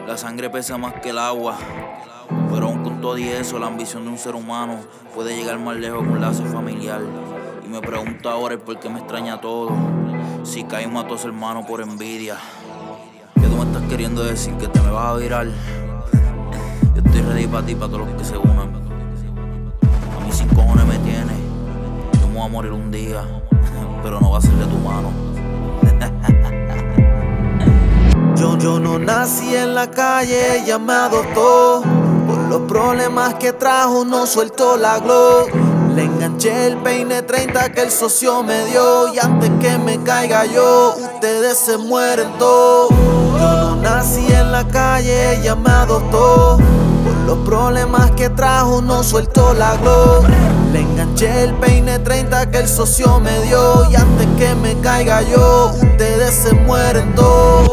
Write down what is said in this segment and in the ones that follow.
La sangre pesa más que el agua, pero aún con todo y eso, la ambición de un ser humano puede llegar más lejos que un lazo familiar. Y me pregunto ahora el por qué me extraña todo, si Caí mató a su hermano por envidia. ¿Qué tú me estás queriendo decir? ¿Que te me vas a virar? Yo estoy ready para ti, para todos los que se unan. A mí sin cojones me tiene. Yo me voy a morir un día, pero no va a ser de tu mano. Yo no nací en la calle, ella me adoptó. Por los problemas que trajo no suelto la glow. Le enganché el peine 30 que el socio me dio. Y antes que me caiga yo, ustedes se mueren todos. Yo no nací en la calle, ella me adoptó. Por los problemas que trajo no suelto la glow. Le enganché el peine 30 que el socio me dio. Y antes que me caiga yo, ustedes se mueren todos.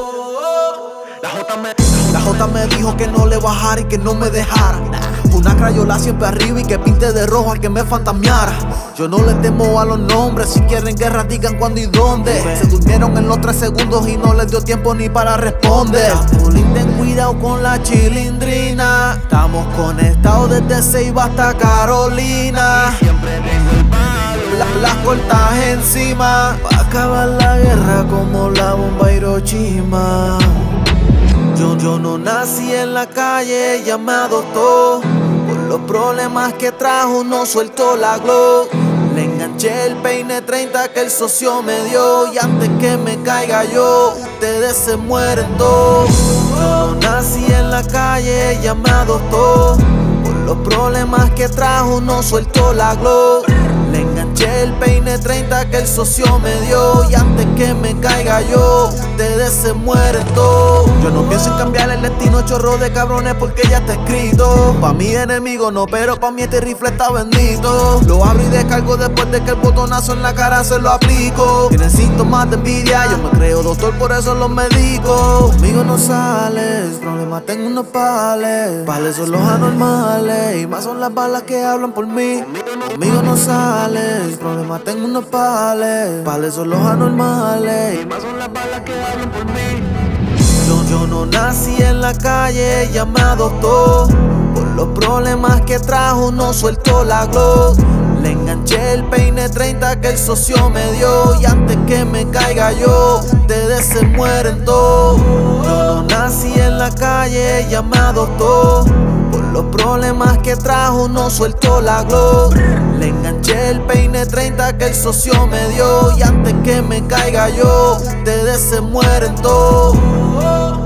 La J me dijo que no le bajara y que no me dejara. Una crayola siempre arriba y que pinte de rojo al que me fantasmeara. Yo no le temo a los nombres, si quieren guerra digan cuándo y dónde. Se durmieron en los 3 segundos y no les dio tiempo ni para responder. Pulín, ten cuidado con la chilindrina. Estamos conectados desde Ceiba hasta Carolina. Siempre tengo el palo, las cortas encima, pa' acabar la guerra como la bomba Hiroshima. Yo no nací en la calle, ella me adoptó. Por los problemas que trajo no suelto la glow. Le enganché el peine 30 que el socio me dio. Y antes que me caiga yo, ustedes se mueren todos. Yo no nací en la calle, ella me adoptó. Por los problemas que trajo no suelto la glow. Le enganché el peine 30 que el socio me dio. Y antes que me caiga yo, ustedes se mueren todos. Yo no pienso en cambiar el destino, chorro de cabrones, porque ya está escrito. Pa' mi enemigo no, pero pa' mí este rifle está bendito. Lo abro y descargo después de que el botonazo en la cara se lo aplico. Tienen síntomas de envidia, yo me creo doctor, por eso los medico. Conmigo no sales, problemas tengo unos pales. Pales son los anormales y más son las balas que hablan por mí. Conmigo no sales, problemas tengo unos pales. Pales son los anormales y más son las balas que hablan por mí. Yo no nací en la calle, ella me adoptó. Por los problemas que trajo no suelto la glow. Le enganché el peine 30 que el socio me dio. Y antes que me caiga yo, ustedes se mueren todos. Yo no nací en la calle, ella me adoptó. Por los problemas que trajo no suelto la glow. Le enganché el peine 30 que el socio me dio. Y antes que me caiga yo, ustedes se mueren todos.